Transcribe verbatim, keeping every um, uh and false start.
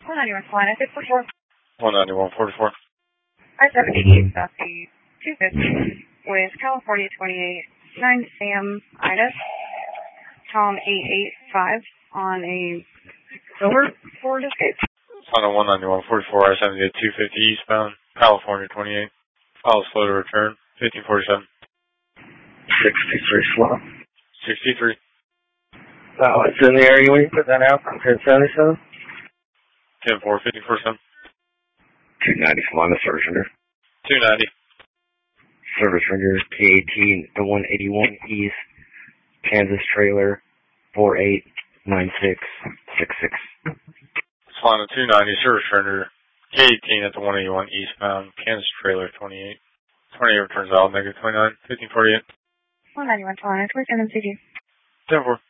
one ninety-one Salina, six four four. one ninety-one forty-four. I seventy-eight, Southie, two fifty, with California twenty-eight, nine Sam, Ida, Tom eight eight five, on a silver Ford Escape. Salina one ninety-one forty-four, I seventy-eight, two fifty eastbound, California twenty-eight. File slow to return, fifteen forty-seven. sixty-three slow. sixty-three. Oh, it's in the area when you put that out from ten seventy-seven? ten four, fifteen forty-seven. two ninety Salina service render. two ninety. Service render K eighteen to one eighty-one East, Kansas trailer four eight nine six six six. Salina two ninety, service render K eighteen at the one eighty-one eastbound, Kansas trailer twenty-eight. twenty-eight returns out, negative twenty-nine, fifteen forty-eight. one ninety-one Salina, twenty-seven C G. ten four.